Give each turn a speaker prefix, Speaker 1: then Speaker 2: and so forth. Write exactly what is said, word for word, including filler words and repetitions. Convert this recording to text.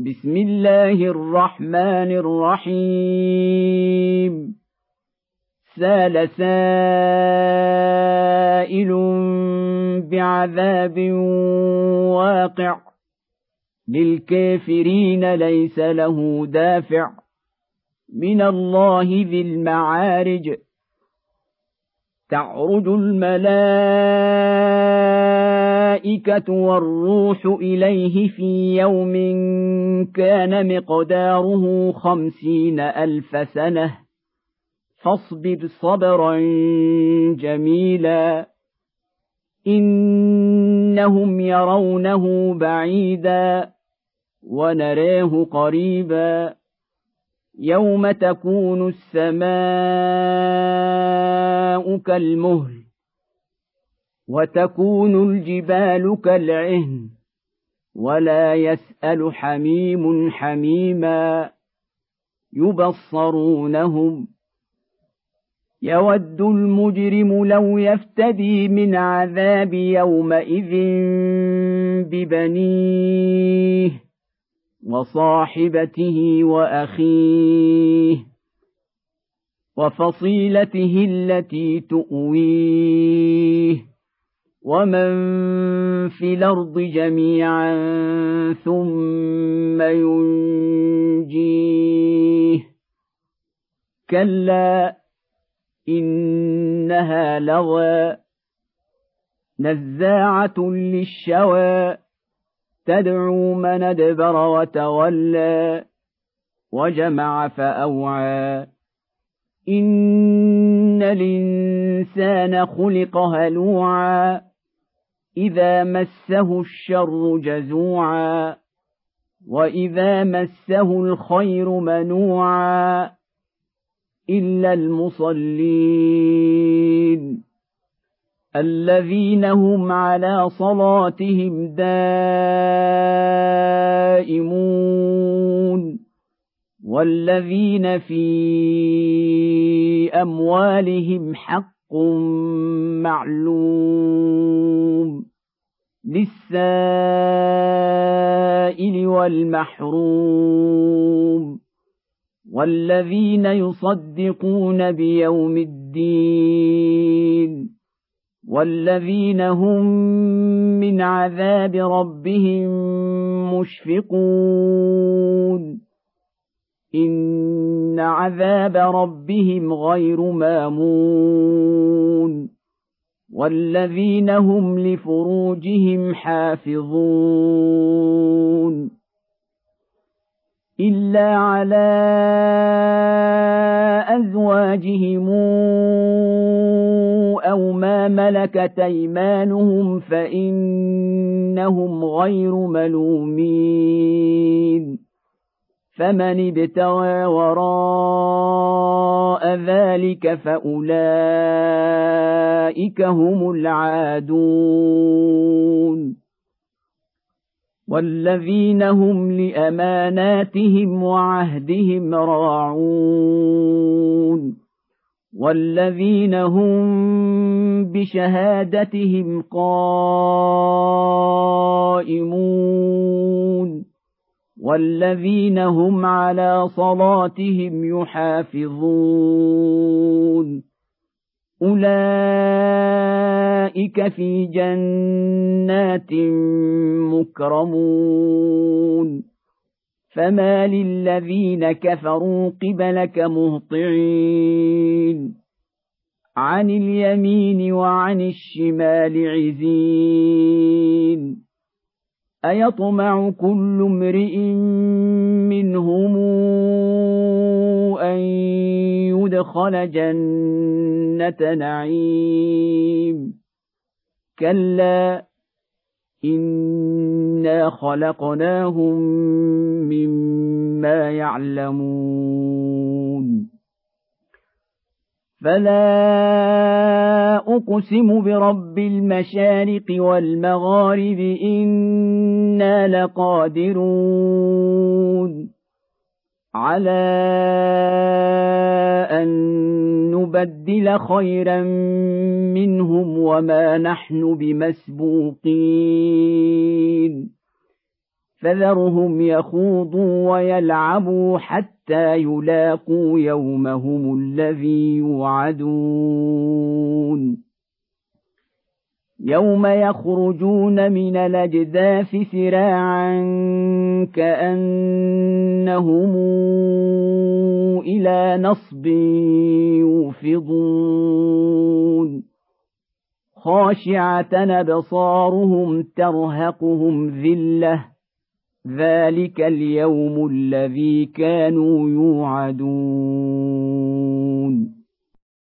Speaker 1: بسم الله الرحمن الرحيم سأل سائل بعذاب واقع للكافرين ليس له دافع من الله ذي المعارج تعرج الملائكة والروح إليه في يوم كان مقداره خمسين ألف سنة فاصبر صبرا جميلا إنهم يرونه بعيدا ونراه قريبا يوم تكون السماء كالمهل وتكون الجبال كالعهن ولا يسأل حميم حميما يبصرونهم يود المجرم لو يفتدي من عذاب يومئذ ببنيه وصاحبته وأخيه وفصيلته التي تؤويه ومن في الأرض جميعا ثم ينجيه كلا إنها لظى نزاعة للشوى تدعو من أدبر وتولى وجمع فأوعى إن الإنسان خلق هلوعا إذا مسه الشر جزوعا وإذا مسه الخير منوعا إلا المصلين الذين هم على صلاتهم دائمون والذين في أموالهم حق معلوم للسائل والمحروم والذين يصدقون بيوم الدين والذين هم من عذاب ربهم مشفقون إن عذاب ربهم غير مامون والذين هم لفروجهم حافظون إلا على أزواجهم أو ما ملكت أيمانهم فإنهم غير ملومين فمن ابتغى وراء ذلك فأولئك هم العادون والذين هم لأماناتهم وعهدهم راعون والذين هم بشهادتهم قائمون والذين هم على صلاتهم يحافظون أولئك في جنات مكرمون فما للذين كفروا قبلك مهطعين عن اليمين وعن الشمال عزين أيطمع كل امرئ منهم أن يدخل جنة نعيم كلا إنا خلقناهم مما يعلمون فلا أقسم برب المشارق والمغارب إنا لقادرون على أن نبدل خيرا منهم وما نحن بمسبوقين فذرهم يخوضوا ويلعبوا حتى يلاقوا يومهم الذي يوعدون يوم يخرجون من الأجداث سراعا كأنهم إلى نصب يوفضون خاشعة أبصارهم ترهقهم ذلة ذلك اليوم الذي كانوا يوعدون